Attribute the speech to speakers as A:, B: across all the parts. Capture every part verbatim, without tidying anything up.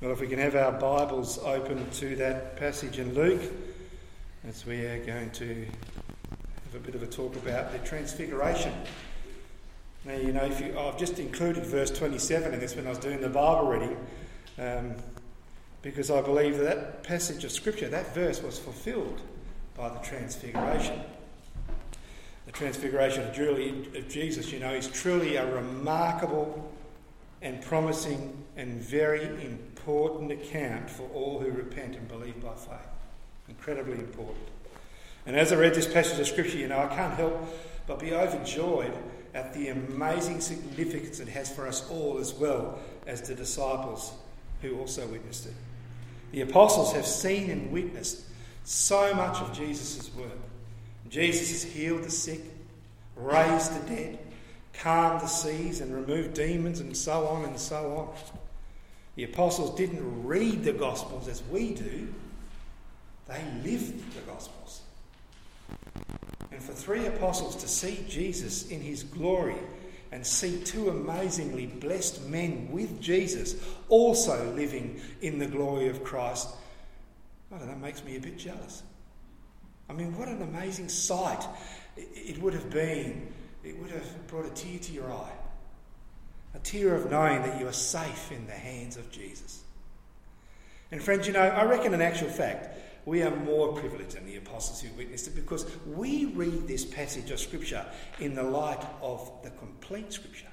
A: Well, if we can have our Bibles open to that passage in Luke, as we are going to have a bit of a talk about the Transfiguration. Now, you know, if you, I've just included verse twenty-seven in this when I was doing the Bible reading, um, because I believe that, that passage of Scripture, that verse was fulfilled by the Transfiguration. The Transfiguration of Jesus, you know, is truly a remarkable and promising and very important account for all who repent and believe by faith. Incredibly important. And as I read this passage of Scripture, you know, I can't help but be overjoyed at the amazing significance it has for us all, as well as the disciples who also witnessed it. The apostles have seen and witnessed so much of Jesus' work. Jesus has healed the sick, raised the dead, calmed the seas and removed demons, and so on and so on. The apostles didn't read the Gospels as we do. They lived the Gospels. And for three apostles to see Jesus in his glory and see two amazingly blessed men with Jesus also living in the glory of Christ, I don't know, makes me a bit jealous. I mean, what an amazing sight it would have been. It would have brought a tear to your eye. A tear of knowing that you are safe in the hands of Jesus. And friends, you know, I reckon in actual fact, we are more privileged than the apostles who witnessed it, because we read this passage of Scripture in the light of the complete Scripture.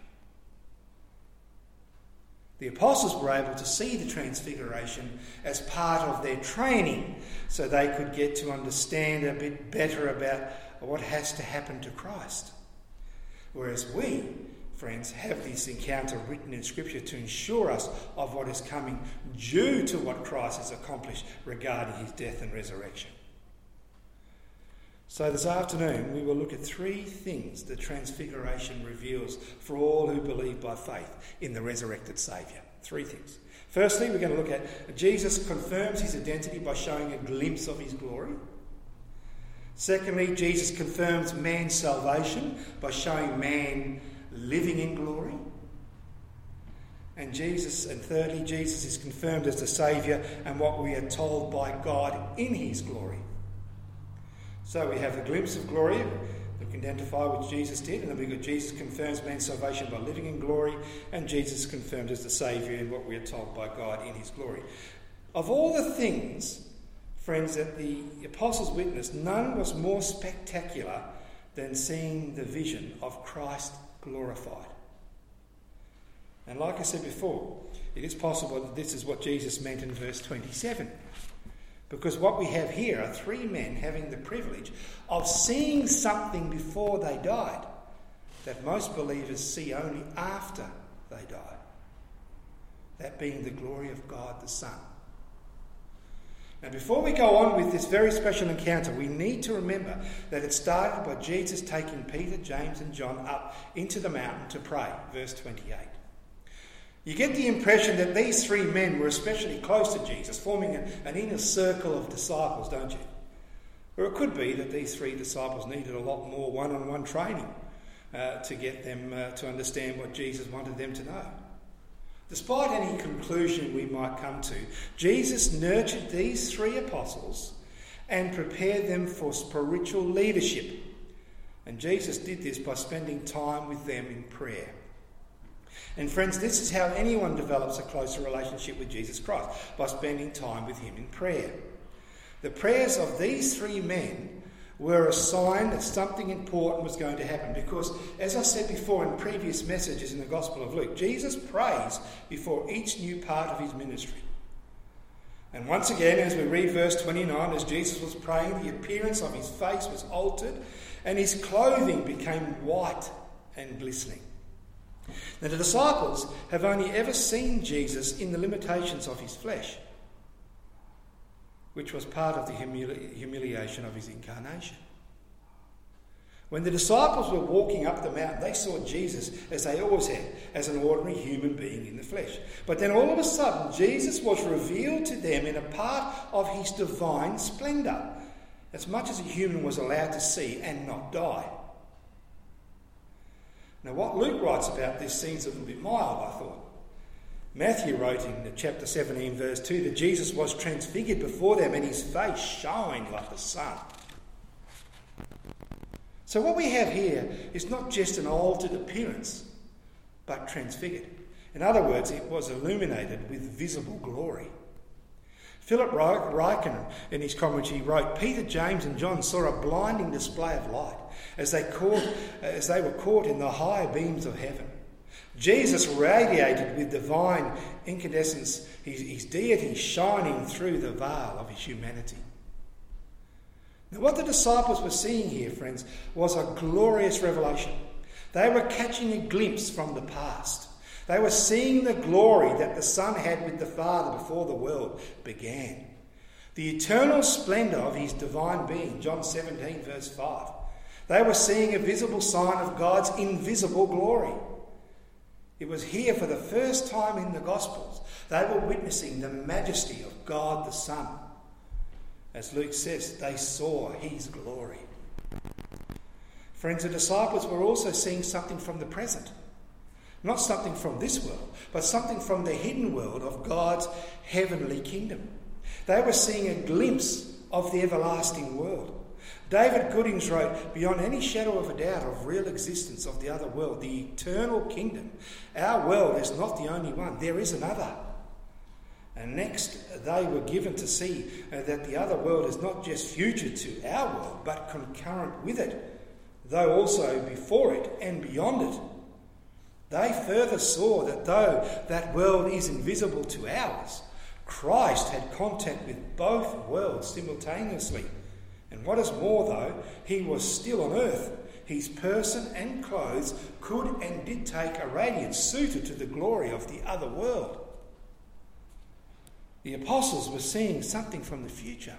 A: The apostles were able to see the Transfiguration as part of their training, so they could get to understand a bit better about what has to happen to Christ. Whereas we, friends, have this encounter written in Scripture to ensure us of what is coming due to what Christ has accomplished regarding his death and resurrection. So this afternoon we will look at three things the Transfiguration reveals for all who believe by faith in the resurrected Saviour. Three things. Firstly, we're going to look at Jesus confirms his identity by showing a glimpse of his glory. Secondly, Jesus confirms man's salvation by showing man living in glory. And Jesus, and thirdly, Jesus is confirmed as the Saviour and what we are told by God in his glory. So we have the glimpse of glory that we can identify what Jesus did, and then we've got Jesus confirms man's salvation by living in glory, and Jesus confirmed as the Saviour and what we are told by God in his glory. Of all the things, friends, that the apostles witnessed, none was more spectacular than seeing the vision of Christ glorified. And like I said before, it is possible that this is what Jesus meant in verse twenty-seven. Because what we have here are three men having the privilege of seeing something before they died that most believers see only after they die. That being the glory of God the Son. Now, before we go on with this very special encounter, we need to remember that it started by Jesus taking Peter, James and John up into the mountain to pray, verse twenty-eight. You get the impression that these three men were especially close to Jesus, forming an, an inner circle of disciples, don't you? Or it could be that these three disciples needed a lot more one-on-one training uh, to get them uh, to understand what Jesus wanted them to know. Despite any conclusion we might come to, Jesus nurtured these three apostles and prepared them for spiritual leadership. And Jesus did this by spending time with them in prayer. And friends, this is how anyone develops a closer relationship with Jesus Christ, by spending time with him in prayer. The prayers of these three men were a sign that something important was going to happen, because, as I said before in previous messages in the Gospel of Luke, Jesus prays before each new part of his ministry. And once again, as we read verse twenty-nine, as Jesus was praying, the appearance of his face was altered and his clothing became white and glistening. Now, the disciples have only ever seen Jesus in the limitations of his flesh, which was part of the humili- humiliation of his incarnation. When the disciples were walking up the mountain, they saw Jesus, as they always had, as an ordinary human being in the flesh. But then all of a sudden, Jesus was revealed to them in a part of his divine splendour, as much as a human was allowed to see and not die. Now, what Luke writes about this seems a little bit mild, I thought. Matthew wrote in chapter seventeen, verse two, that Jesus was transfigured before them and his face shined like the sun. So what we have here is not just an altered appearance, but transfigured. In other words, it was illuminated with visible glory. Philip Ryken, in his commentary, wrote, Peter, James and John saw a blinding display of light as they, caught, as they were caught in the high beams of heaven. Jesus radiated with divine incandescence, his, his deity shining through the veil of his humanity. Now, what the disciples were seeing here, friends, was a glorious revelation. They were catching a glimpse from the past. They were seeing the glory that the Son had with the Father before the world began. The eternal splendour of his divine being, John seventeen, verse five. They were seeing a visible sign of God's invisible glory. It was here for the first time in the Gospels. They were witnessing the majesty of God the Son. As Luke says, they saw his glory. Friends, the disciples were also seeing something from the present. Not something from this world, but something from the hidden world of God's heavenly kingdom. They were seeing a glimpse of the everlasting world. David Goodings wrote, beyond any shadow of a doubt of real existence of the other world, the eternal kingdom, our world is not the only one. There is another. And next, they were given to see uh, that the other world is not just future to our world, but concurrent with it, though also before it and beyond it. They further saw that though that world is invisible to ours, Christ had contact with both worlds simultaneously. And what is more, though, he was still on earth. His person and clothes could and did take a radiance suited to the glory of the other world. The apostles were seeing something from the future.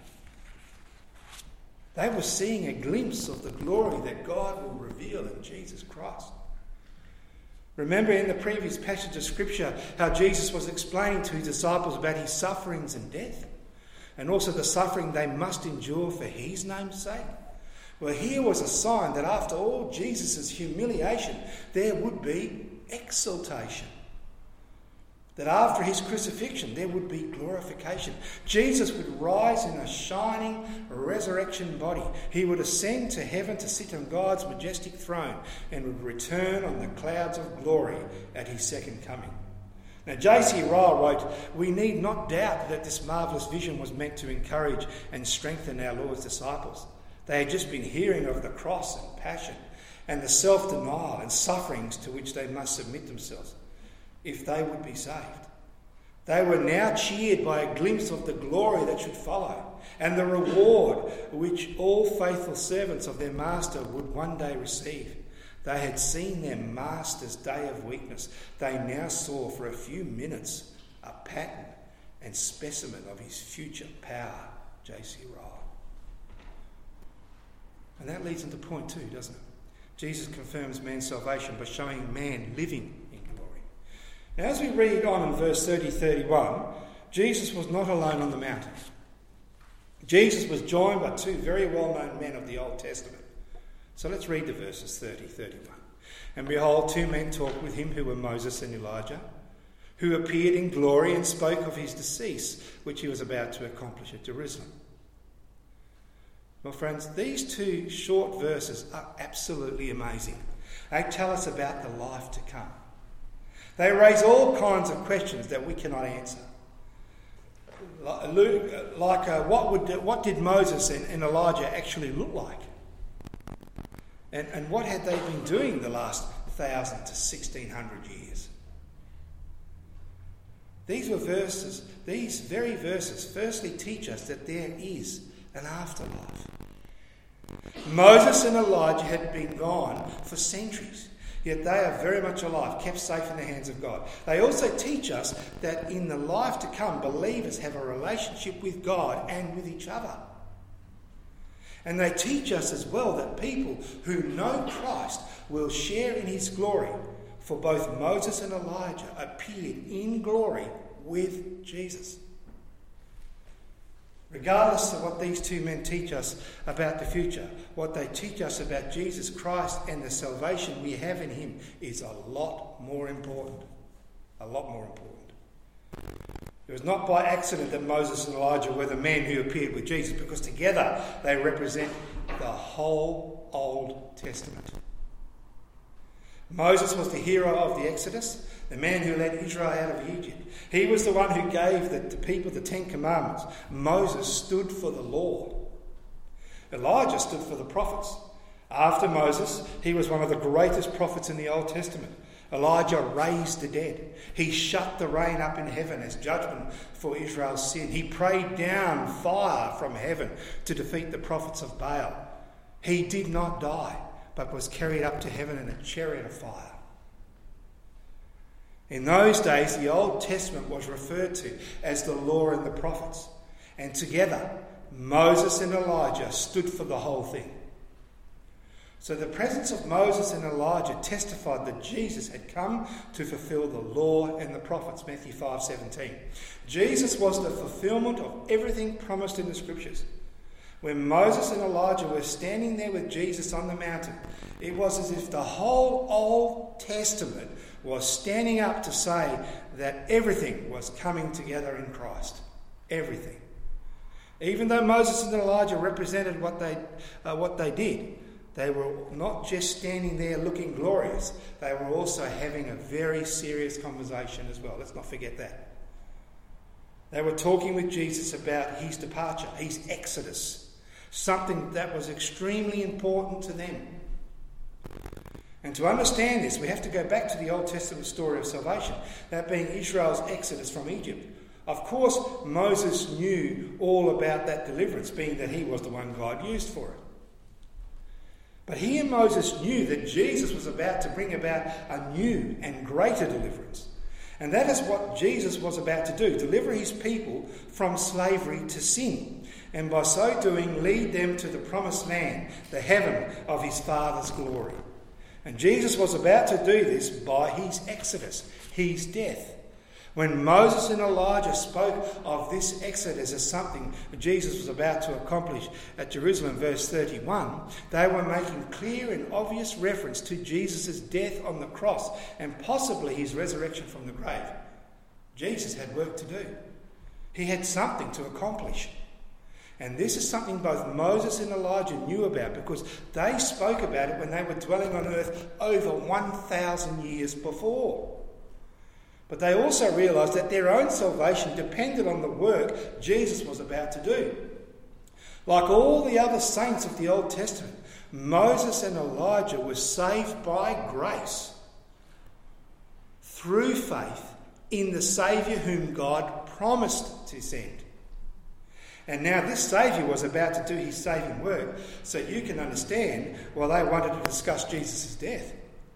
A: They were seeing a glimpse of the glory that God will reveal in Jesus Christ. Remember in the previous passage of Scripture how Jesus was explaining to his disciples about his sufferings and death, and also the suffering they must endure for his name's sake? Well, here was a sign that after all Jesus' humiliation, there would be exaltation. That after his crucifixion, there would be glorification. Jesus would rise in a shining resurrection body. He would ascend to heaven to sit on God's majestic throne and would return on the clouds of glory at his second coming. Now, J C Ryle wrote, we need not doubt that this marvellous vision was meant to encourage and strengthen our Lord's disciples. They had just been hearing of the cross and passion and the self-denial and sufferings to which they must submit themselves if they would be saved. They were now cheered by a glimpse of the glory that should follow and the reward which all faithful servants of their master would one day receive. They had seen their master's day of weakness. They now saw for a few minutes a pattern and specimen of his future power, J C Ryle. And that leads into point two, doesn't it? Jesus confirms man's salvation by showing man living in glory. Now, as we read on in verse thirty, thirty-one, Jesus was not alone on the mountain. Jesus was joined by two very well-known men of the Old Testament. So let's read the verses thirty, thirty-one. And behold, two men talked with him who were Moses and Elijah, who appeared in glory and spoke of his decease, which he was about to accomplish at Jerusalem. Well, friends, these two short verses are absolutely amazing. They tell us about the life to come. They raise all kinds of questions that we cannot answer. Like uh, what, would, what did Moses and, and Elijah actually look like? And, and what had they been doing the last thousand to sixteen hundred years? These were verses, these very verses firstly teach us that there is an afterlife. Moses and Elijah had been gone for centuries, yet they are very much alive, kept safe in the hands of God. They also teach us that in the life to come, believers have a relationship with God and with each other. And they teach us as well that people who know Christ will share in his glory, for both Moses and Elijah appeared in glory with Jesus. Regardless of what these two men teach us about the future, what they teach us about Jesus Christ and the salvation we have in him is a lot more important. A lot more important. It was not by accident that Moses and Elijah were the men who appeared with Jesus, because together they represent the whole Old Testament. Moses was the hero of the Exodus, the man who led Israel out of Egypt. He was the one who gave the, the people the Ten Commandments. Moses stood for the law. Elijah stood for the prophets. After Moses, he was one of the greatest prophets in the Old Testament. Elijah raised the dead. He shut the rain up in heaven as judgment for Israel's sin. He prayed down fire from heaven to defeat the prophets of Baal. He did not die, but was carried up to heaven in a chariot of fire. In those days, the Old Testament was referred to as the law and the prophets. And together, Moses and Elijah stood for the whole thing. So the presence of Moses and Elijah testified that Jesus had come to fulfill the law and the prophets, Matthew five seventeen. Jesus was the fulfilment of everything promised in the Scriptures. When Moses and Elijah were standing there with Jesus on the mountain, it was as if the whole Old Testament was standing up to say that everything was coming together in Christ. Everything. Even though Moses and Elijah represented what they, uh, what they did, they were not just standing there looking glorious, they were also having a very serious conversation as well. Let's not forget that. They were talking with Jesus about his departure, his exodus, something that was extremely important to them. And to understand this, we have to go back to the Old Testament story of salvation, that being Israel's exodus from Egypt. Of course, Moses knew all about that deliverance, being that he was the one God used for it. But he and Moses knew that Jesus was about to bring about a new and greater deliverance. And that is what Jesus was about to do, deliver his people from slavery to sin, and by so doing lead them to the promised land, the heaven of his Father's glory. And Jesus was about to do this by his exodus, his death. When Moses and Elijah spoke of this exodus as something Jesus was about to accomplish at Jerusalem, verse thirty-one, they were making clear and obvious reference to Jesus' death on the cross and possibly his resurrection from the grave. Jesus had work to do. He had something to accomplish. And this is something both Moses and Elijah knew about, because they spoke about it when they were dwelling on earth over one thousand years before. But they also realised that their own salvation depended on the work Jesus was about to do. Like all the other saints of the Old Testament, Moses and Elijah were saved by grace through faith in the Saviour whom God promised to send. And now this Saviour was about to do his saving work, so you can understand why they wanted to discuss Jesus' death.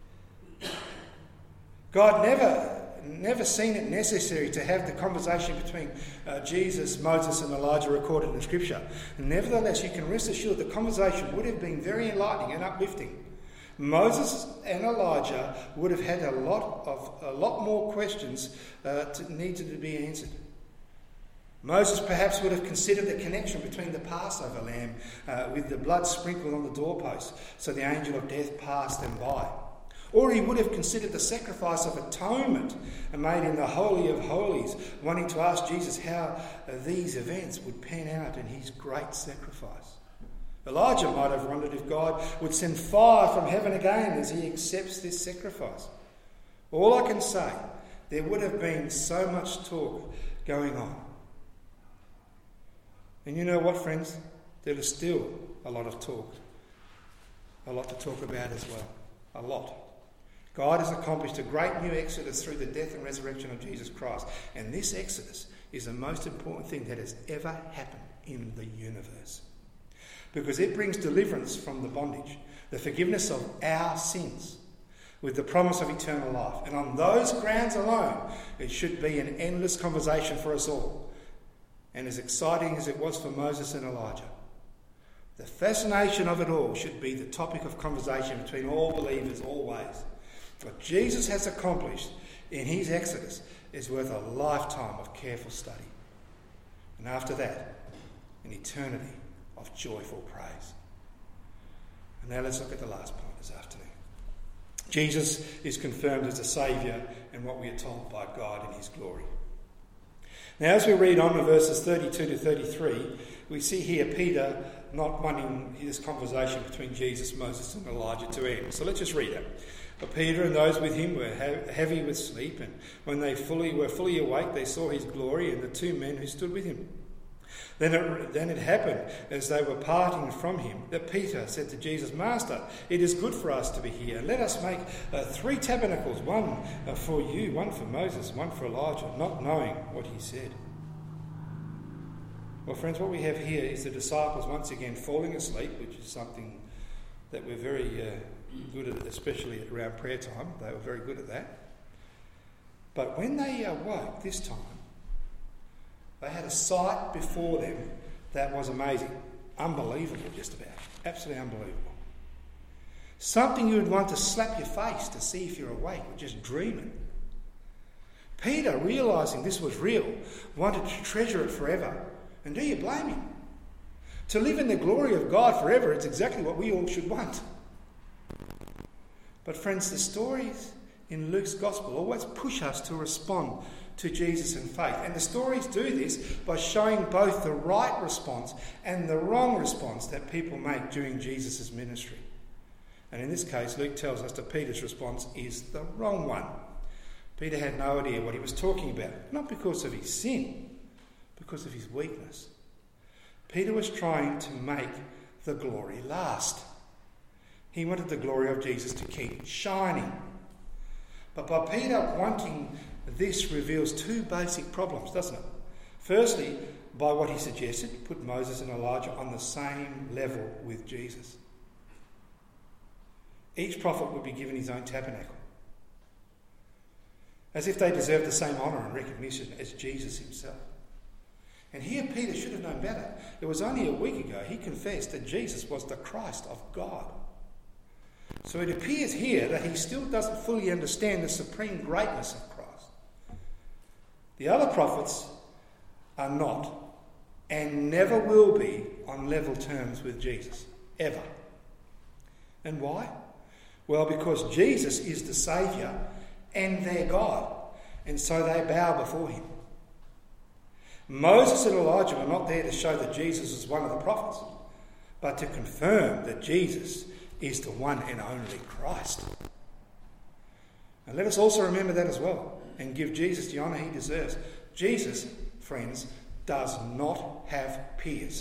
A: God never... never seen it necessary to have the conversation between uh, Jesus, Moses and Elijah recorded in Scripture. Nevertheless, you can rest assured the conversation would have been very enlightening and uplifting. Moses and Elijah would have had a lot of a lot more questions uh, to, needed to be answered. Moses perhaps would have considered the connection between the Passover lamb uh, with the blood sprinkled on the doorpost so the angel of death passed them by. Or he would have considered the sacrifice of atonement made in the Holy of Holies, wanting to ask Jesus how these events would pan out in his great sacrifice. Elijah might have wondered if God would send fire from heaven again as he accepts this sacrifice. All I can say, there would have been so much talk going on. And you know what, friends? There is still a lot of talk. A lot to talk about as well. A lot. God has accomplished a great new exodus through the death and resurrection of Jesus Christ. And this exodus is the most important thing that has ever happened in the universe. Because it brings deliverance from the bondage, the forgiveness of our sins, with the promise of eternal life. And on those grounds alone, it should be an endless conversation for us all. And as exciting as it was for Moses and Elijah, the fascination of it all should be the topic of conversation between all believers always. What Jesus has accomplished in his exodus is worth a lifetime of careful study. And after that, an eternity of joyful praise. And now let's look at the last point this afternoon. Jesus is confirmed as the Saviour and what we are told by God in his glory. Now, as we read on to verses thirty-two to thirty-three, we see here Peter not wanting this conversation between Jesus, Moses and Elijah to end. So let's just read it. But Peter and those with him were he- heavy with sleep, and when they fully were fully awake, they saw his glory and the two men who stood with him. Then it, then it happened, as they were parting from him, that Peter said to Jesus, "Master, it is good for us to be here. Let us make uh, three tabernacles, one uh, for you, one for Moses, one for Elijah," not knowing what he said. Well, friends, what we have here is the disciples once again falling asleep, which is something that we're very uh, good at, especially around prayer time. They were very good at that. But when they awoke this time, they had a sight before them that was amazing. Unbelievable, just about. Absolutely unbelievable. Something you would want to slap your face to see if you're awake or just dreaming. Peter, realising this was real, wanted to treasure it forever. And do you blame him? To live in the glory of God forever, it's exactly what we all should want. But friends, the stories in Luke's Gospel always push us to respond to Jesus in faith. And the stories do this by showing both the right response and the wrong response that people make during Jesus' ministry. And in this case, Luke tells us that Peter's response is the wrong one. Peter had no idea what he was talking about, not because of his sin, because of his weakness. Peter was trying to make the glory last. He wanted the glory of Jesus to keep shining. But by Peter wanting this reveals two basic problems, doesn't it? Firstly, by what he suggested, put Moses and Elijah on the same level with Jesus. Each prophet would be given his own tabernacle, as if they deserved the same honour and recognition as Jesus himself. And here Peter should have known better. It was only a week ago he confessed that Jesus was the Christ of God. So it appears here that he still doesn't fully understand the supreme greatness of Christ. The other prophets are not and never will be on level terms with Jesus, ever. And why? Well, because Jesus is the Saviour and their God, and so they bow before him. Moses and Elijah were not there to show that Jesus was one of the prophets, but to confirm that Jesus is the one and only Christ. And let us also remember that as well, and give Jesus the honour he deserves. Jesus, friends, does not have peers.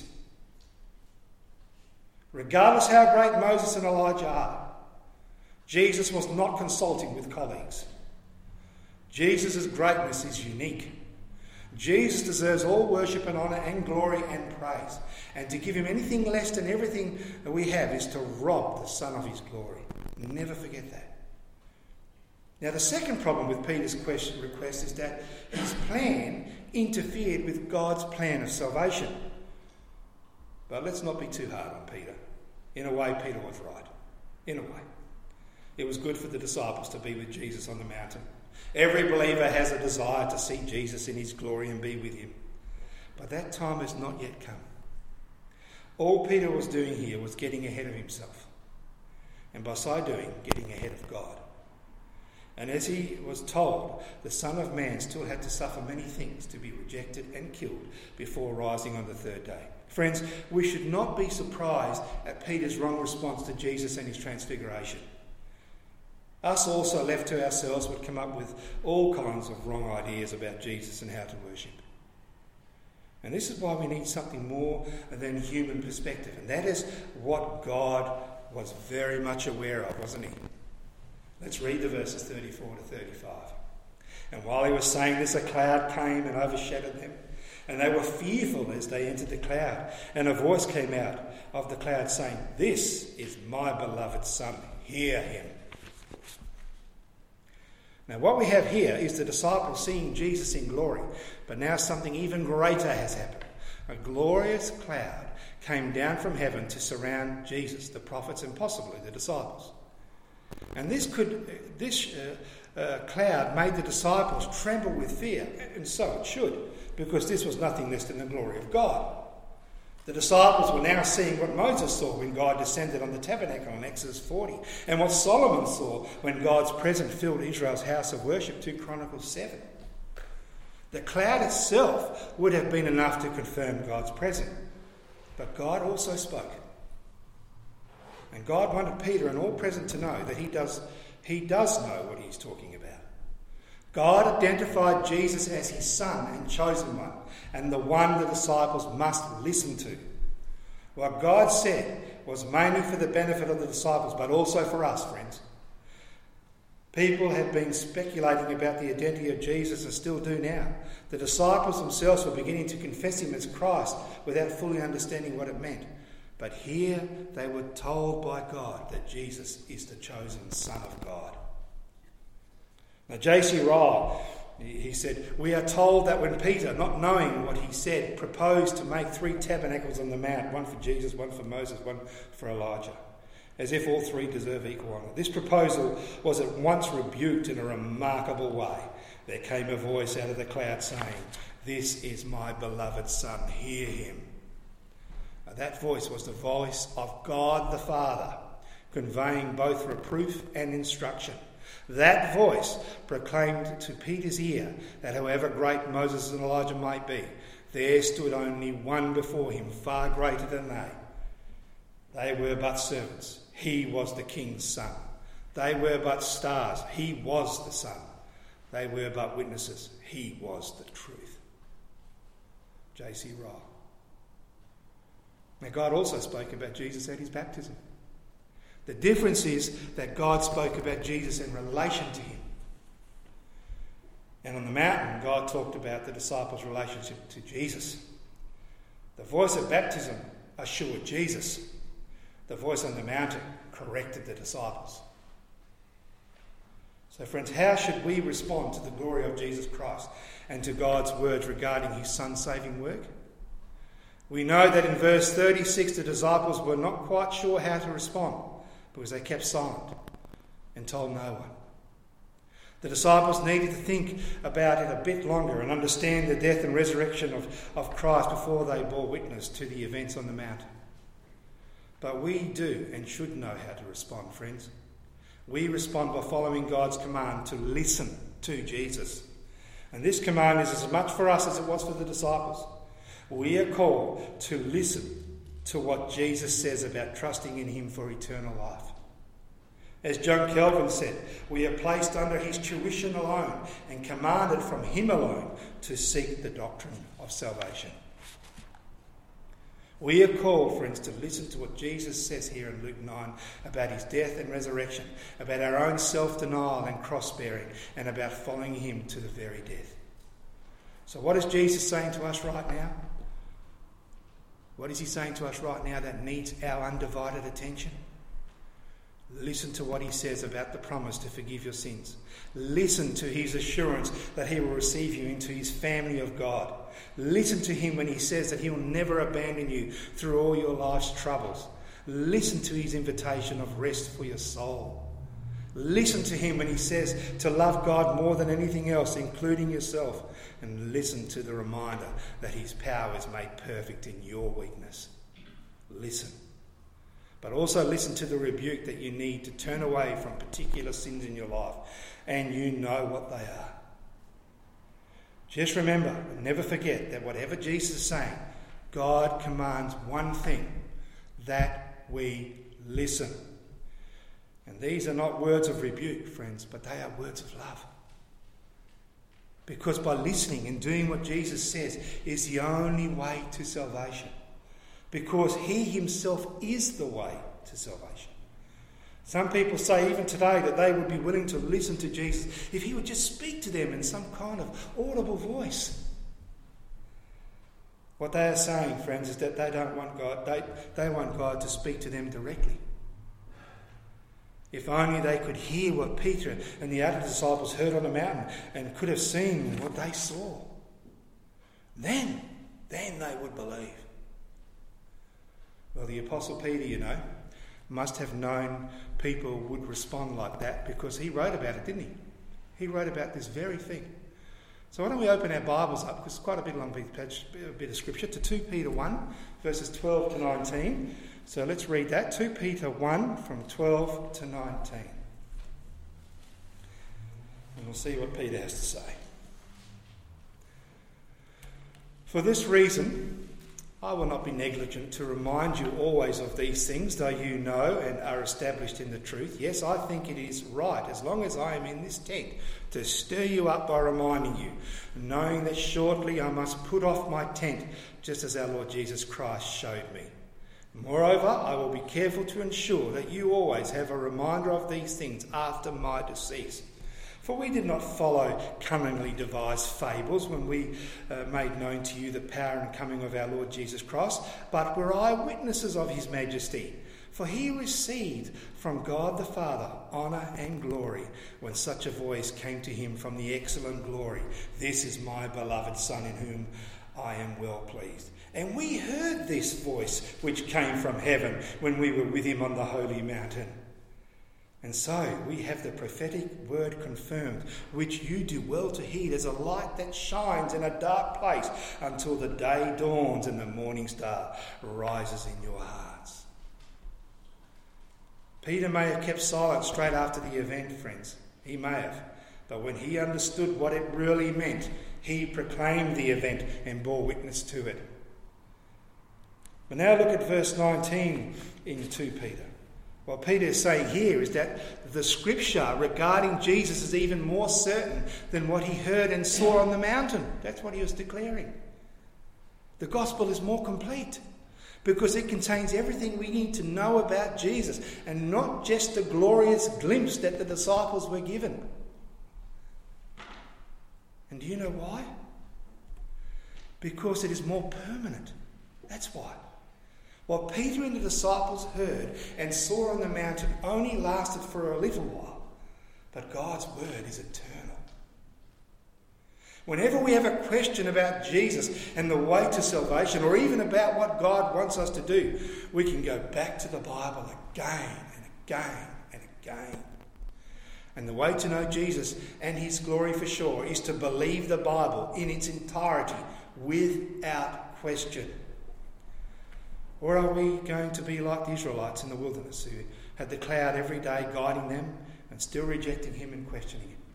A: Regardless how great Moses and Elijah are, Jesus was not consulting with colleagues. Jesus' greatness is unique. Jesus deserves all worship and honour and glory and praise. And to give him anything less than everything that we have is to rob the Son of his glory. Never forget that. Now, the second problem with Peter's question, request is that his plan interfered with God's plan of salvation. But let's not be too hard on Peter. In a way, Peter was right. In a way. It was good for the disciples to be with Jesus on the mountain. Every believer has a desire to see Jesus in his glory and be with him. But that time has not yet come. All Peter was doing here was getting ahead of himself. And by so doing, getting ahead of God. And as he was told, the Son of Man still had to suffer many things, to be rejected and killed before rising on the third day. Friends, we should not be surprised at Peter's wrong response to Jesus and his transfiguration. Us also, left to ourselves, would come up with all kinds of wrong ideas about Jesus and how to worship. And this is why we need something more than human perspective. And that is what God was very much aware of, wasn't he? Let's read the verses thirty-four to thirty-five. And while he was saying this, a cloud came and overshadowed them. And they were fearful as they entered the cloud. And a voice came out of the cloud saying, "This is my beloved Son, hear him." Now, what we have here is the disciples seeing Jesus in glory, but now something even greater has happened. A glorious cloud came down from heaven to surround Jesus, the prophets, and possibly the disciples. And this could, this uh, uh, cloud made the disciples tremble with fear, and so it should, because this was nothing less than the glory of God. The disciples were now seeing what Moses saw when God descended on the tabernacle in Exodus forty, and what Solomon saw when God's presence filled Israel's house of worship, two Chronicles seven. The cloud itself would have been enough to confirm God's presence. But God also spoke. And God wanted Peter and all present to know that he does, he does know what he's talking about. God identified Jesus as his son and chosen one, and the one the disciples must listen to. What God said was mainly for the benefit of the disciples, but also for us, friends. People have been speculating about the identity of Jesus and still do now. The disciples themselves were beginning to confess him as Christ without fully understanding what it meant. But here they were told by God that Jesus is the chosen Son of God. Now, J C Ryle, he said, "We are told that when Peter, not knowing what he said, proposed to make three tabernacles on the mount, one for Jesus, one for Moses, one for Elijah, as if all three deserve equal honour. This proposal was at once rebuked in a remarkable way. There came a voice out of the cloud saying, 'This is my beloved Son, hear him.'" Now, that voice was the voice of God the Father, conveying both reproof and instruction. That voice proclaimed to Peter's ear that however great Moses and Elijah might be, there stood only one before him far greater than they. They were but servants. He was the king's son. They were but stars. He was the sun. They were but witnesses. He was the truth. J C Ryle. Now, God also spoke about Jesus at his baptism. The difference is that God spoke about Jesus in relation to him. And on the mountain, God talked about the disciples' relationship to Jesus. The voice of baptism assured Jesus. The voice on the mountain corrected the disciples. So, friends, how should we respond to the glory of Jesus Christ and to God's words regarding his Son's saving work? We know that in verse thirty-six, the disciples were not quite sure how to respond because they kept silent and told no one. The disciples needed to think about it a bit longer and understand the death and resurrection of, of Christ before they bore witness to the events on the mountain. But we do and should know how to respond, friends. We respond by following God's command to listen to Jesus. And this command is as much for us as it was for the disciples. We are called to listen to what Jesus says about trusting in him for eternal life. As John Calvin said, we are placed under his tuition alone and commanded from him alone to seek the doctrine of salvation. We are called, friends, to listen to what Jesus says here in Luke nine about his death and resurrection, about our own self-denial and cross-bearing, and about following him to the very death. So what is Jesus saying to us right now? What is he saying to us right now that needs our undivided attention? Listen to what he says about the promise to forgive your sins. Listen to his assurance that he will receive you into his family of God. Listen to him when he says that he will never abandon you through all your life's troubles. Listen to his invitation of rest for your soul. Listen to him when he says to love God more than anything else, including yourself. And listen to the reminder that his power is made perfect in your weakness. Listen. But also listen to the rebuke that you need to turn away from particular sins in your life. And you know what they are. Just remember and never forget that whatever Jesus is saying, God commands one thing, that we listen. And these are not words of rebuke, friends, but they are words of love. Because by listening and doing what Jesus says is the only way to salvation. Because he himself is the way to salvation. Some people say even today that they would be willing to listen to Jesus if he would just speak to them in some kind of audible voice. What they are saying, friends, is that they don't want God, they, they want God to speak to them directly. If only they could hear what Peter and the other disciples heard on the mountain and could have seen what they saw. Then, then they would believe. Well, the Apostle Peter, you know, must have known people would respond like that because he wrote about it, didn't he? He wrote about this very thing. So why don't we open our Bibles up, because it's quite a bit long bit of scripture, to Second Peter one, verses twelve to nineteen. So let's read that. Second Peter one from twelve to nineteen. And we'll see what Peter has to say. For this reason, I will not be negligent to remind you always of these things, though you know and are established in the truth. Yes, I think it is right, as long as I am in this tent, to stir you up by reminding you, knowing that shortly I must put off my tent, just as our Lord Jesus Christ showed me. Moreover, I will be careful to ensure that you always have a reminder of these things after my decease. For we did not follow cunningly devised fables when we uh, made known to you the power and coming of our Lord Jesus Christ, but were eyewitnesses of his majesty. For he received from God the Father honour and glory when such a voice came to him from the excellent glory. This is my beloved Son in whom I am well pleased. And we heard this voice which came from heaven when we were with him on the holy mountain. And so we have the prophetic word confirmed, which you do well to heed as a light that shines in a dark place until the day dawns and the morning star rises in your hearts. Peter may have kept silent straight after the event, friends. He may have. But when he understood what it really meant, he proclaimed the event and bore witness to it. But now look at verse nineteen in Second Peter. What Peter is saying here is that the scripture regarding Jesus is even more certain than what he heard and saw on the mountain. That's what he was declaring. The gospel is more complete because it contains everything we need to know about Jesus and not just the glorious glimpse that the disciples were given. And do you know why? Because it is more permanent. That's why. What Peter and the disciples heard and saw on the mountain only lasted for a little while, but God's word is eternal. Whenever we have a question about Jesus and the way to salvation, or even about what God wants us to do, we can go back to the Bible again and again and again. And the way to know Jesus and his glory for sure is to believe the Bible in its entirety without question. Or are we going to be like the Israelites in the wilderness who had the cloud every day guiding them and still rejecting him and questioning him?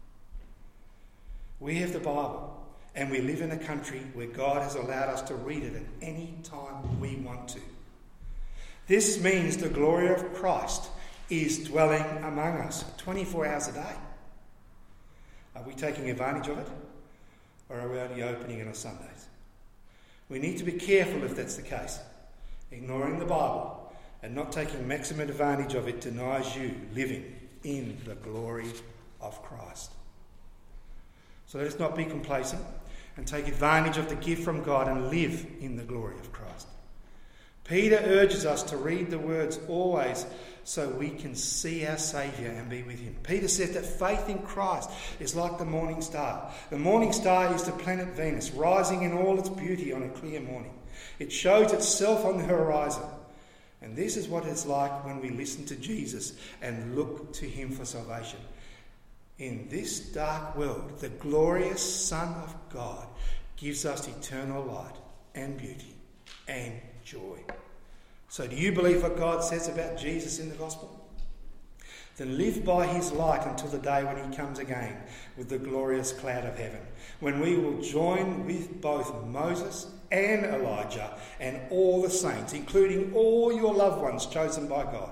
A: We have the Bible and we live in a country where God has allowed us to read it at any time we want to. This means the glory of Christ is dwelling among us twenty-four hours a day. Are we taking advantage of it? Or are we only opening it on Sundays? We need to be careful if that's the case. Ignoring the Bible and not taking maximum advantage of it denies you living in the glory of Christ. So let us not be complacent and take advantage of the gift from God and live in the glory of Christ. Peter urges us to read the words always so we can see our Saviour and be with him. Peter says that faith in Christ is like the morning star. The morning star is the planet Venus, rising in all its beauty on a clear morning. It shows itself on the horizon. And this is what it's like when we listen to Jesus and look to him for salvation. In this dark world, the glorious Son of God gives us eternal light and beauty and joy. So do you believe what God says about Jesus in the gospel? Then live by his light until the day when he comes again with the glorious cloud of heaven, when we will join with both Moses and Elijah and all the saints, including all your loved ones chosen by God.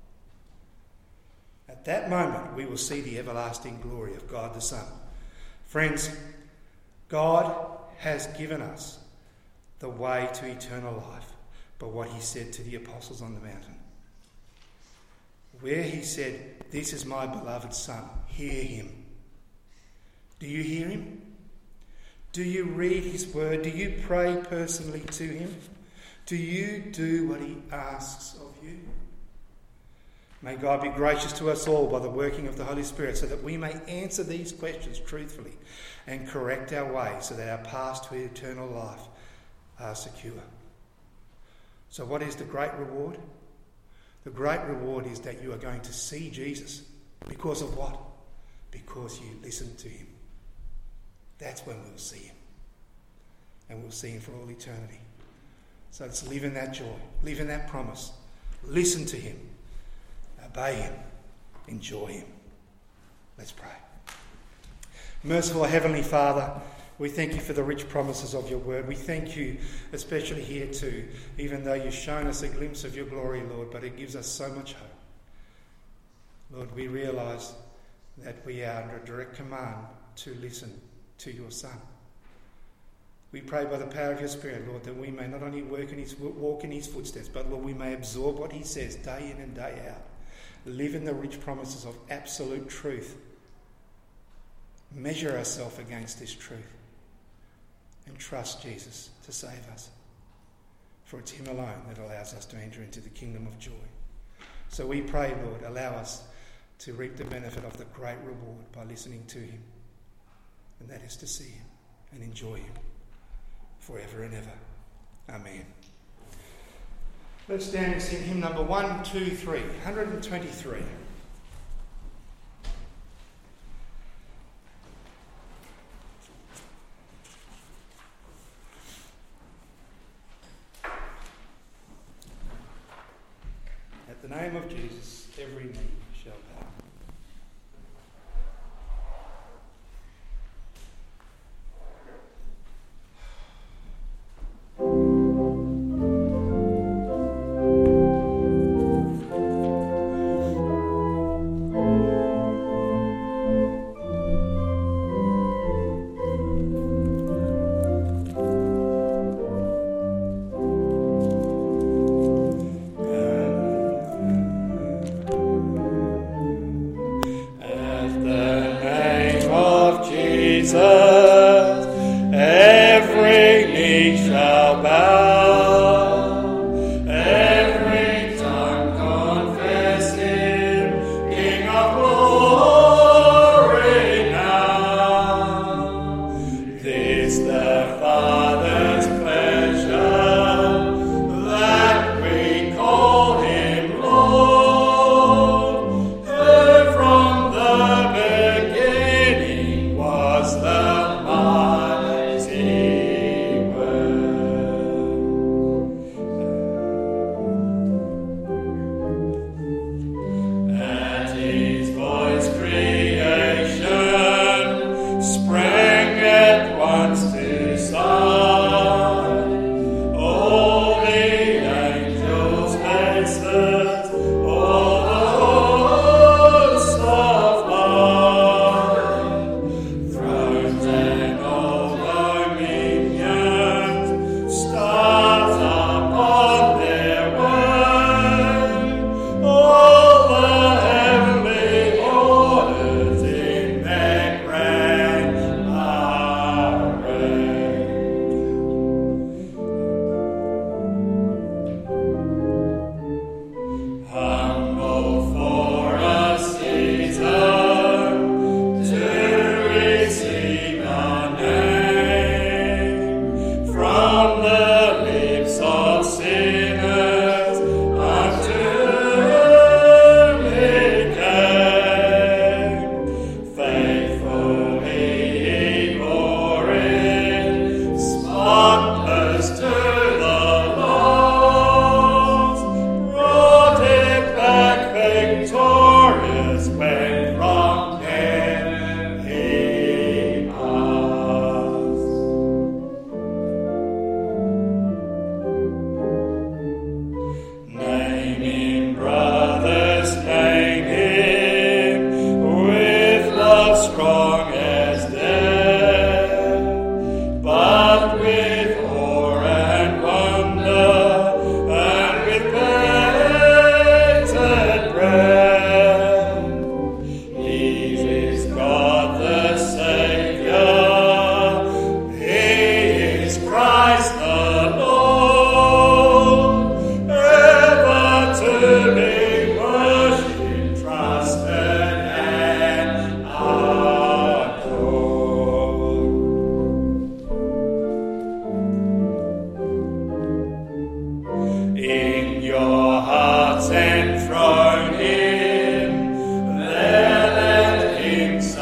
A: At that moment, we will see the everlasting glory of God the Son. Friends, God has given us the way to eternal life by what he said to the apostles on the mountain. Where he said, "This is my beloved Son, hear him." Do you hear him? Do you read his word? Do you pray personally to him? Do you do what he asks of you? May God be gracious to us all by the working of the Holy Spirit so that we may answer these questions truthfully and correct our way so that our paths to eternal life are secure. So what is the great reward? The great reward is that you are going to see Jesus. Because of what? Because you listen to him. That's when we'll see him. And we'll see him for all eternity. So let's live in that joy. Live in that promise. Listen to him. Obey him. Enjoy him. Let's pray. Merciful Heavenly Father, We thank you for the rich promises of your word. We thank you, especially here too, even though you've shown us a glimpse of your glory, Lord, but it gives us so much hope. Lord, we realise that we are under direct command to listen to your Son. We pray by the power of your Spirit, Lord, that we may not only work in his, walk in his footsteps, but, Lord, we may absorb what he says day in and day out. Live in the rich promises of absolute truth. Measure ourselves against this truth. And trust Jesus to save us. For it's him alone that allows us to enter into the kingdom of joy. So we pray, Lord, allow us to reap the benefit of the great reward by listening to him. And that is to see him and enjoy him forever and ever. Amen. Let's stand and sing hymn number one, two, three, one hundred twenty-three. At the name of Jesus, every knee shall bow.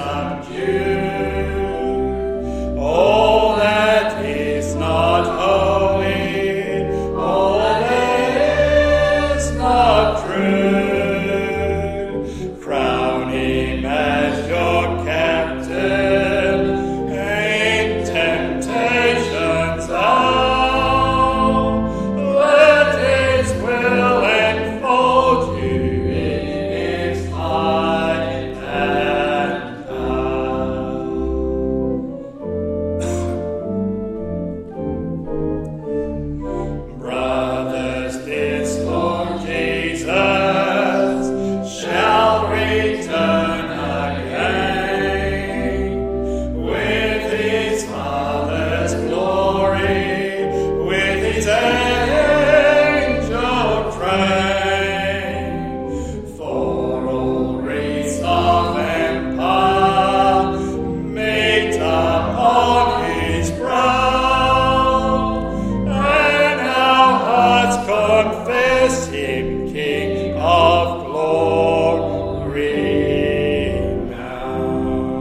B: All that is not holy. angel train, for all wreaths of empire meet upon his brow, and our hearts confess him King of glory now.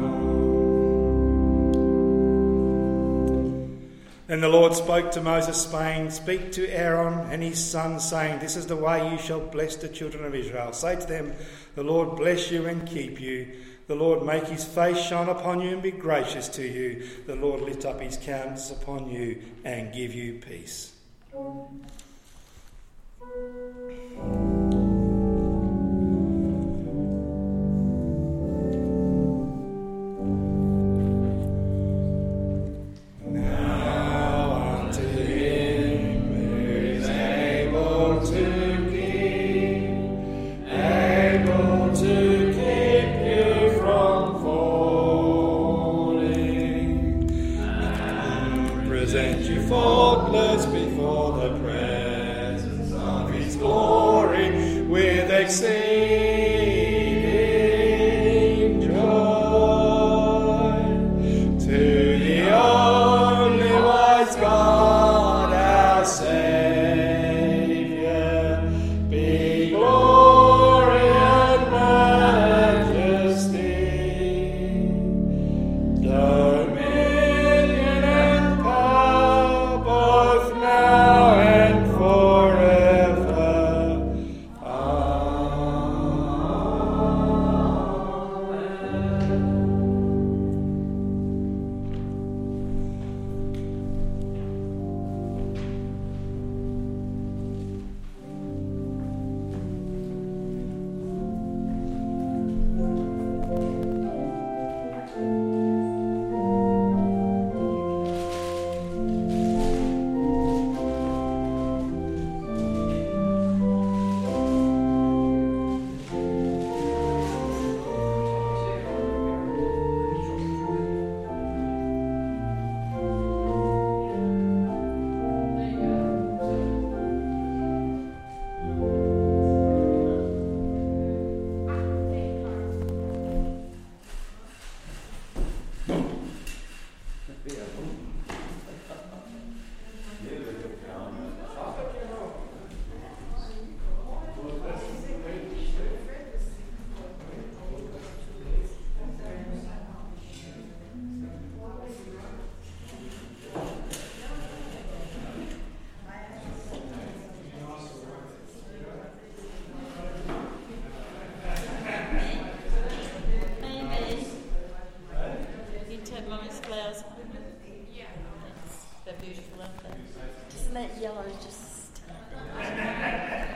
A: Then the Lord spoke to Moses, saying, Speak to Aaron and his sons, saying, This is the way you shall bless the children of Israel. Say to them, The Lord bless you and keep you. The Lord make his face shine upon you and be gracious to you. The Lord lift up his countenance upon you and give you peace.
B: Faultless before the presence of his glory, with exceeding